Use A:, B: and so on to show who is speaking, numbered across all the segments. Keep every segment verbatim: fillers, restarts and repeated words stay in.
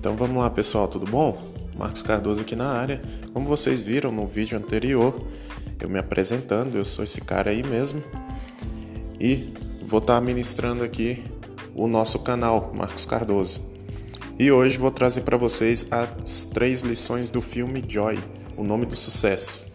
A: Então vamos lá, pessoal, tudo bom? Marcos Cardoso aqui na área. Como vocês viram no vídeo anterior, eu me apresentando, eu sou esse cara aí mesmo e vou estar ministrando aqui o nosso canal, Marcos Cardoso. E hoje vou trazer para vocês as três lições do filme Joy, O Nome do Sucesso.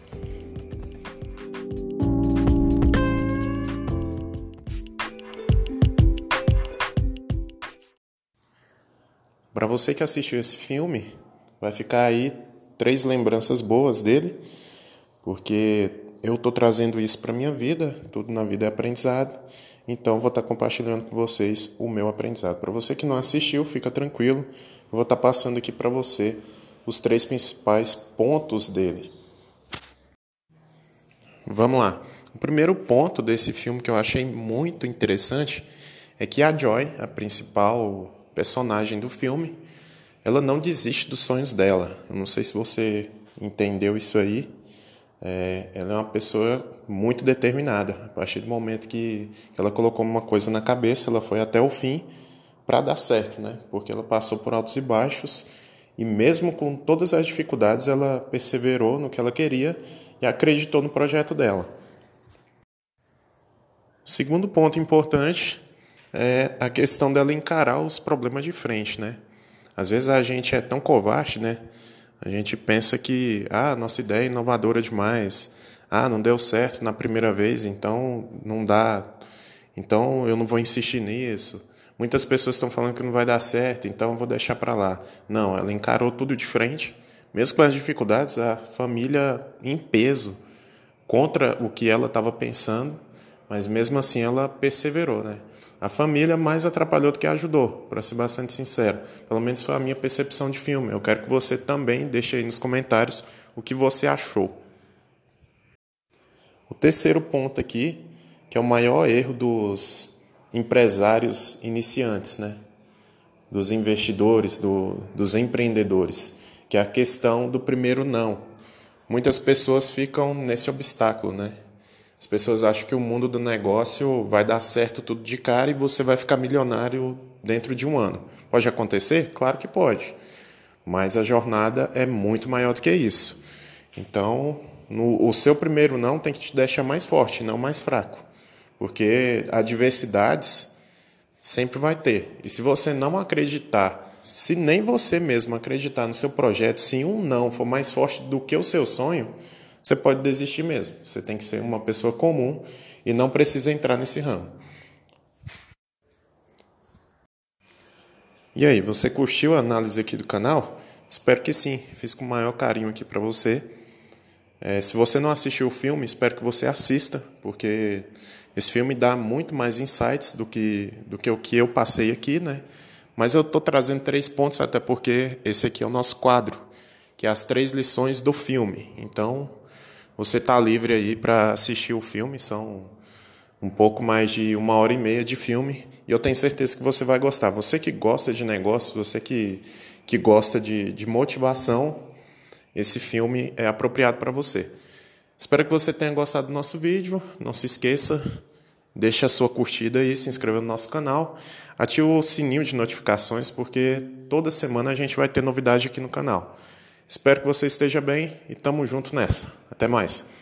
A: Para você que assistiu esse filme, vai ficar aí três lembranças boas dele, porque eu estou trazendo isso para minha vida, tudo na vida é aprendizado, então vou estar compartilhando com vocês o meu aprendizado. Para você que não assistiu, fica tranquilo, eu vou estar passando aqui para você os três principais pontos dele. Vamos lá. O primeiro ponto desse filme que eu achei muito interessante é que a Joy, a principal personagem do filme, ela não desiste dos sonhos dela. Eu não sei se você entendeu isso aí. É, ela é uma pessoa muito determinada. A partir do momento que ela colocou uma coisa na cabeça, ela foi até o fim para dar certo, né? Porque ela passou por altos e baixos e mesmo com todas as dificuldades, ela perseverou no que ela queria e acreditou no projeto dela. O segundo ponto importante é a questão dela encarar os problemas de frente, né? Às vezes a gente é tão covarde, né? A gente pensa que, ah, nossa ideia é inovadora demais, ah, não deu certo na primeira vez, então não dá, então eu não vou insistir nisso. Muitas pessoas estão falando que não vai dar certo, então eu vou deixar para lá. Não, ela encarou tudo de frente, mesmo com as dificuldades, a família em peso contra o que ela estava pensando, mas mesmo assim ela perseverou, né? A família mais atrapalhou do que ajudou, para ser bastante sincero. Pelo menos foi a minha percepção de filme. Eu quero que você também deixe aí nos comentários o que você achou. O terceiro ponto aqui, que é o maior erro dos empresários iniciantes, né? Dos investidores, do, dos empreendedores, que é a questão do primeiro não. Muitas pessoas ficam nesse obstáculo, né? As pessoas acham que o mundo do negócio vai dar certo tudo de cara e você vai ficar milionário dentro de um ano. Pode acontecer? Claro que pode. Mas a jornada é muito maior do que isso. Então, no, o seu primeiro não tem que te deixar mais forte, não mais fraco. Porque adversidades sempre vai ter. E se você não acreditar, se nem você mesmo acreditar no seu projeto, se um não for mais forte do que o seu sonho, você pode desistir mesmo. Você tem que ser uma pessoa comum e não precisa entrar nesse ramo. E aí, você curtiu a análise aqui do canal? Espero que sim. Fiz com o maior carinho aqui para você. É, se você não assistiu o filme, espero que você assista, porque esse filme dá muito mais insights do que, do que o que eu passei aqui, né? Mas eu estou trazendo três pontos, até porque esse aqui é o nosso quadro, que é as três lições do filme. Então, você está livre aí para assistir o filme, são um pouco mais de uma hora e meia de filme, e eu tenho certeza que você vai gostar. Você que gosta de negócios, você que, que gosta de, de motivação, esse filme é apropriado para você. Espero que você tenha gostado do nosso vídeo, não se esqueça, deixe a sua curtida e se inscreva no nosso canal, ative o sininho de notificações, porque toda semana a gente vai ter novidade aqui no canal. Espero que você esteja bem e tamo junto nessa. Até mais.